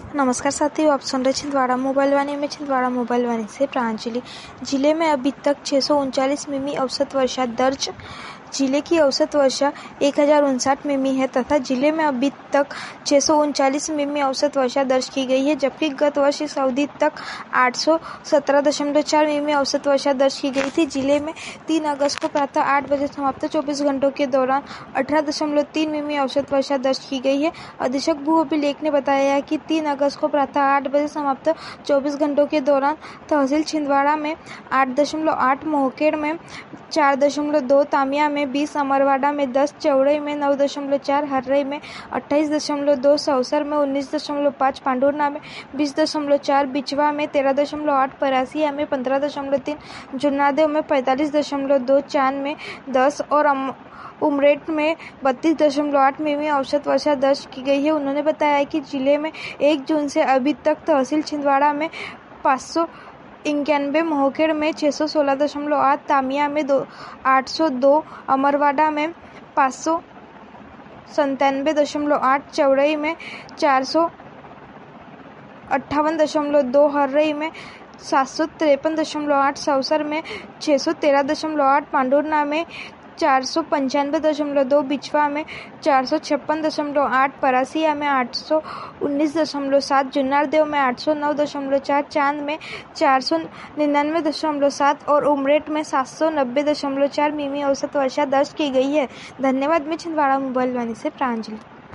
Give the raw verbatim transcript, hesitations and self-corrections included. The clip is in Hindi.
नमस्कार साथियों, आप सुन रहे छिंदवाड़ा मोबाइल वाणी में छिंदवाड़ा मोबाइल वाणी से प्रांजलि। जिले में अभी तक छह सौ उनचालीस मिमी औसत वर्षा दर्ज। जिले की औसत वर्षा एक हजार उनसाठ मिमी है तथा जिले में अभी तक छह सौ उनचालीस मिमी औसत वर्षा दर्ज की गई है, जबकि गत वर्ष इस अवधि तक आठ सौ सत्रह दशमलव चार मिमी औसत वर्षा दर्ज की गई थी। जिले में तीन अगस्त को प्रातः आठ बजे समाप्त चौबीस घंटों के दौरान अठारह दशमलव तीन मिमी औसत वर्षा दर्ज की गई है। अधीक्षक भू अभिलेख ने बताया कि तीन अगस्त को प्रातः आठ बजे समाप्त चौबीस घंटों के दौरान तहसील छिंदवाड़ा में आठ दशमलव आठ, मोहखेड़ में चार दशमलव दो, तामिया में बीस, अमरवाड़ा में दस, चौड़ई में नौ दशमलव चार, हर्रई में अट्ठाईस दशमलव दो, सौसर में उन्नीस दशमलव पाँच, पांडुरना में बीस दशमलव चार, बिचवा में तेरह दशमलव आठ, परासिया में पंद्रह दशमलव तीन, जुन्नादेव में पैंतालीस दशमलव दो, चांद में दस और अम उमरेठ में बत्तीस दशमलव आठ मिमी औसत वर्षा दर्ज की गई है। उन्होंने बताया कि जिले में एक जून से अभी तक तहसील छिंदवाड़ा में पाँच सौ इक्यानवे, मोहखेड़ में छह सौ सोलह दशमलव आठ, तामिया में दो आठ सौ दो, अमरवाड़ा में पाँच सौ संतानवे दशमलव आठ, चौड़ई में चार सौ अट्ठावन दशमलव दो, हर्रई में सात सौ तिरपन दशमलव आठ, सौसर में छह सौ तेरह दशमलव आठ, पांडुरना में चार सौ पंचानवे दशमलव दो, बिचवा में चार सौ छप्पन दशमलव आठ, परासिया में आठ सौ उन्नीस दशमलव सात, जुन्नारदेव में आठ सौ नौ दशमलव चार, चांद में चार सौ निन्यानवे दशमलव सात और उमरेठ में सात सौ नब्बे दशमलव चार मिमी औसत वर्षा दर्ज की गई है। धन्यवाद। मैं छिंदवाड़ा मोबाइल वाणी से प्रांजलि।